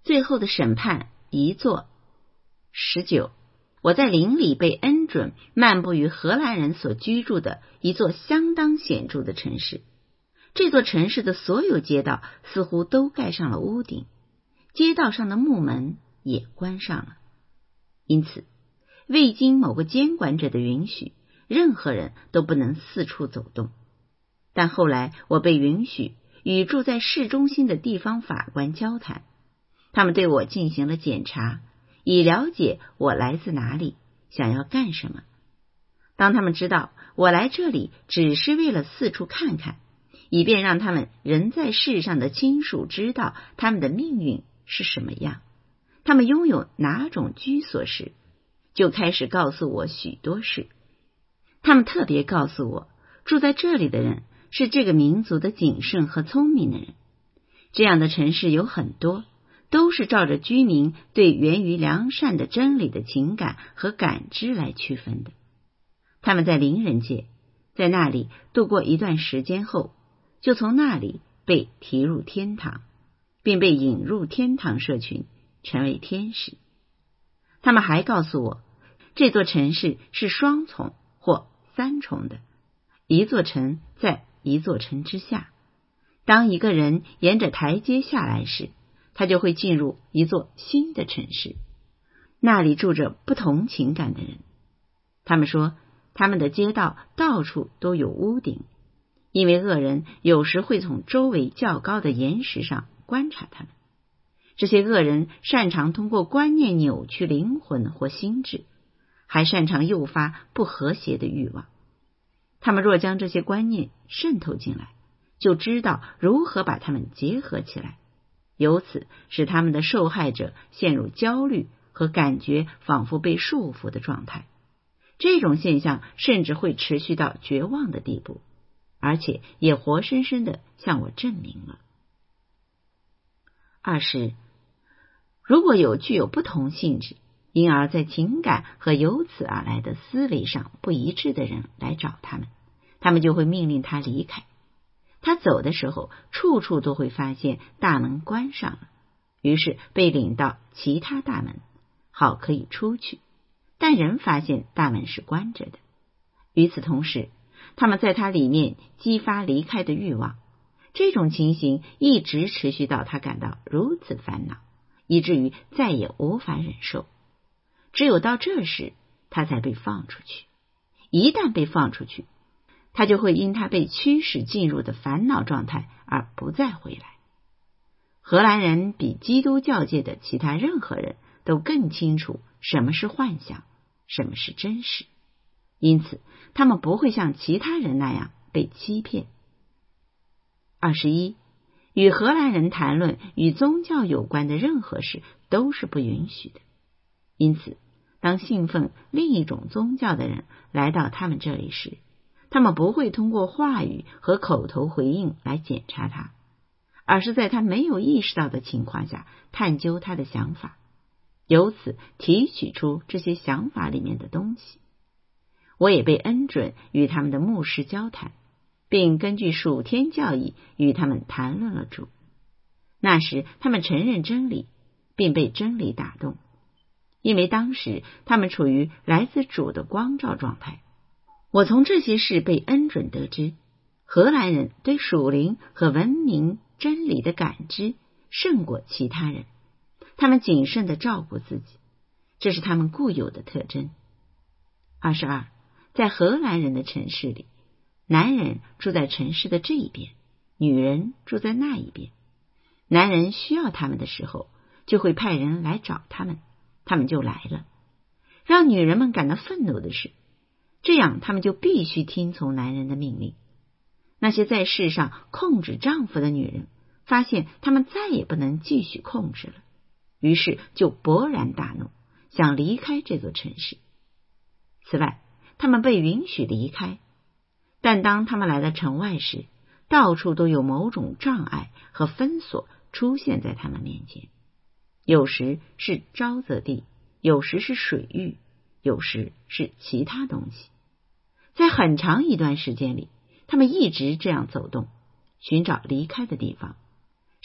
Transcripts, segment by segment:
最后的审判一座。19，我在林里被恩准漫步于荷兰人所居住的一座相当显著的城市。这座城市的所有街道似乎都盖上了屋顶，街道上的木门也关上了。因此，未经某个监管者的允许，任何人都不能四处走动。但后来我被允许与住在市中心的地方法官交谈，他们对我进行了检查，以了解我来自哪里，想要干什么。当他们知道我来这里只是为了四处看看，以便让他们人在世上的亲属知道他们的命运是什么样，他们拥有哪种居所时，就开始告诉我许多事。他们特别告诉我，住在这里的人是这个民族的谨慎和聪明的人。这样的城市有很多，都是照着居民对源于良善的真理的情感和感知来区分的。他们在灵人界，在那里度过一段时间后，就从那里被提入天堂，并被引入天堂社群，成为天使。他们还告诉我，这座城市是双重或三重的，一座城在一座城之下。当一个人沿着台阶下来时，他就会进入一座新的城市，那里住着不同情感的人。他们说，他们的街道到处都有屋顶，因为恶人有时会从周围较高的岩石上观察他们。这些恶人擅长通过观念扭曲灵魂或心智，还擅长诱发不和谐的欲望。他们若将这些观念渗透进来，就知道如何把它们结合起来，由此使他们的受害者陷入焦虑和感觉仿佛被束缚的状态。这种现象甚至会持续到绝望的地步，而且也活生生地向我证明了。20，如果有具有不同性质，因而在情感和由此而来的思维上不一致的人来找他们，他们就会命令他离开。他走的时候，处处都会发现大门关上了，于是被领到其他大门，好可以出去，但仍发现大门是关着的。与此同时，他们在他里面激发离开的欲望，这种情形一直持续到他感到如此烦恼，以至于再也无法忍受。只有到这时，他才被放出去。一旦被放出去，他就会因他被驱使进入的烦恼状态而不再回来。荷兰人比基督教界的其他任何人都更清楚什么是幻想，什么是真实，因此他们不会像其他人那样被欺骗。21，与荷兰人谈论与宗教有关的任何事都是不允许的。因此，当信奉另一种宗教的人来到他们这里时，他们不会通过话语和口头回应来检查他，而是在他没有意识到的情况下探究他的想法，由此提取出这些想法里面的东西。我也被恩准与他们的牧师交谈，并根据属天教义与他们谈论了主。那时他们承认真理，并被真理打动，因为当时他们处于来自主的光照状态。我从这些事被恩准得知，荷兰人对属灵和文明真理的感知胜过其他人，他们谨慎地照顾自己，这是他们固有的特征。22，在荷兰人的城市里，男人住在城市的这一边，女人住在那一边。男人需要他们的时候，就会派人来找他们，他们就来了。让女人们感到愤怒的是，这样他们就必须听从男人的命令。那些在世上控制丈夫的女人发现他们再也不能继续控制了，于是就勃然大怒，想离开这座城市。此外，他们被允许离开，但当他们来到城外时，到处都有某种障碍和封锁出现在他们面前，有时是沼泽地，有时是水域，有时是其他东西。在很长一段时间里，他们一直这样走动，寻找离开的地方，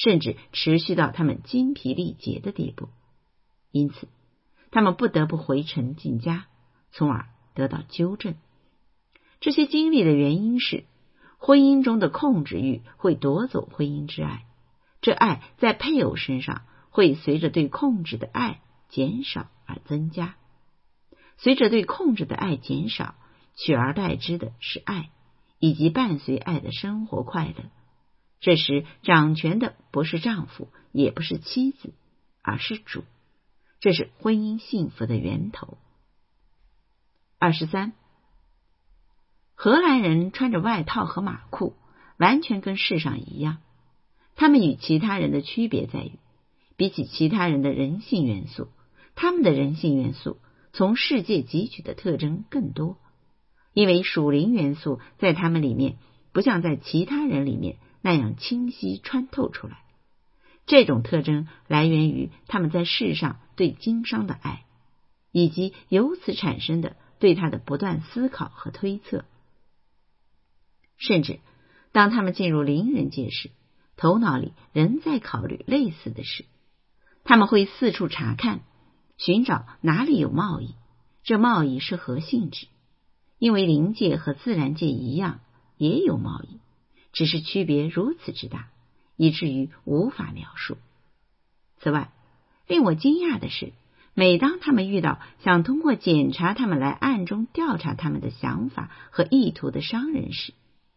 甚至持续到他们精疲力竭的地步。因此，他们不得不回城进家，从而得到纠正。这些经历的原因是，婚姻中的控制欲会夺走婚姻之爱，这爱在配偶身上会随着对控制的爱减少而增加。随着对控制的爱减少，取而代之的是爱，以及伴随爱的生活快乐。这时掌权的不是丈夫，也不是妻子，而是主。这是婚姻幸福的源头。23. 荷兰人穿着外套和马裤，完全跟世上一样。他们与其他人的区别在于，比起其他人的人性元素，他们的人性元素从世界汲取的特征更多，因为属灵元素在他们里面不像在其他人里面那样清晰穿透出来。这种特征来源于他们在世上对经商的爱，以及由此产生的对他的不断思考和推测。甚至当他们进入灵人界时，头脑里仍在考虑类似的事。他们会四处查看，寻找哪里有贸易，这贸易是何性质，因为灵界和自然界一样也有贸易，只是区别如此之大，以至于无法描述。此外，令我惊讶的是，每当他们遇到想通过检查他们来暗中调查他们的想法和意图的商人时，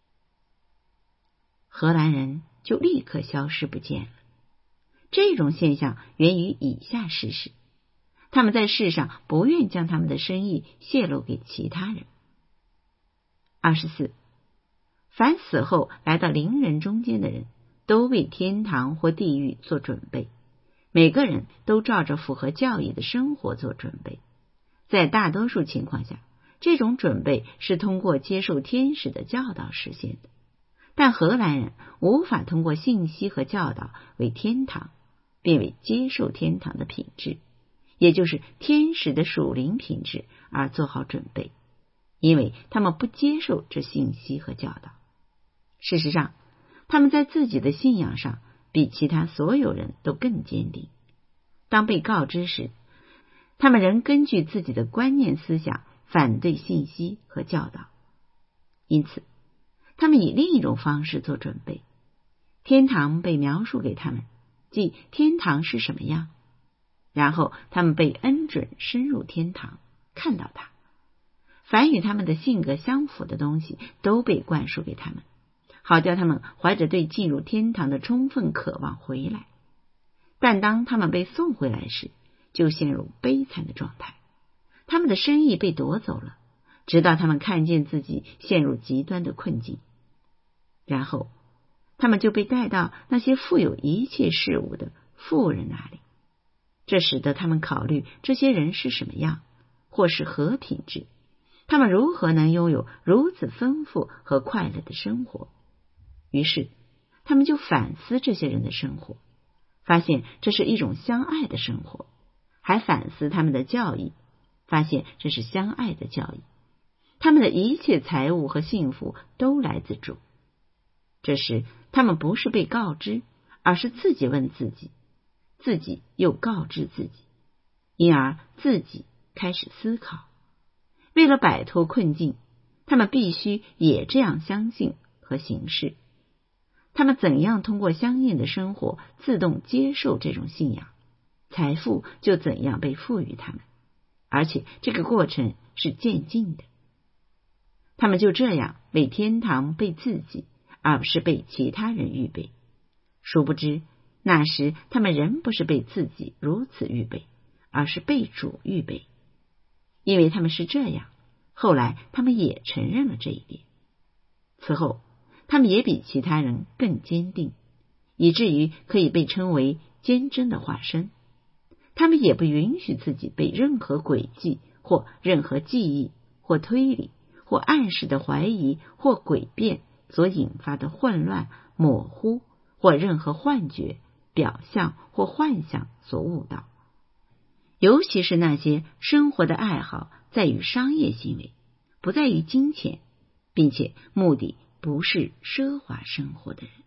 荷兰人就立刻消失不见了。这种现象源于以下事实：他们在世上不愿将他们的生意泄露给其他人。24. 凡死后来到灵人中间的人，都为天堂或地狱做准备，每个人都照着符合教义的生活做准备。在大多数情况下，这种准备是通过接受天使的教导实现的。但荷兰人无法通过信息和教导为天堂，并为接受天堂的品质，也就是天使的属灵品质而做好准备，因为他们不接受这信息和教导。事实上，他们在自己的信仰上比其他所有人都更坚定。当被告知时，他们仍根据自己的观念思想反对信息和教导。因此，他们以另一种方式做准备。天堂被描述给他们，即天堂是什么样，然后他们被恩准深入天堂，看到它。凡与他们的性格相符的东西都被灌输给他们，好叫他们怀着对进入天堂的充分渴望回来。但当他们被送回来时，就陷入悲惨的状态。他们的生意被夺走了，直到他们看见自己陷入极端的困境。然后他们就被带到那些富有一切事物的富人那里，这使得他们考虑这些人是什么样，或是何品质，他们如何能拥有如此丰富和快乐的生活。于是他们就反思这些人的生活，发现这是一种相爱的生活，还反思他们的教义，发现这是相爱的教义。他们的一切财物和幸福都来自主。这时他们不是被告知，而是自己问自己，自己又告知自己，因而自己开始思考。为了摆脱困境，他们必须也这样相信和行事。他们怎样通过相应的生活自动接受这种信仰，财富就怎样被赋予他们，而且这个过程是渐进的。他们就这样为天堂被自己，而不是被其他人预备。殊不知，那时他们仍不是被自己如此预备，而是被主预备。因为他们是这样，后来他们也承认了这一点。此后他们也比其他人更坚定，以至于可以被称为坚贞的化身。他们也不允许自己被任何诡计或任何记忆或推理或暗示的怀疑或诡辩所引发的混乱、模糊或任何幻觉、表象或幻想所误导。尤其是那些生活的爱好在于商业行为，不在于金钱，并且目的不是奢华生活的人。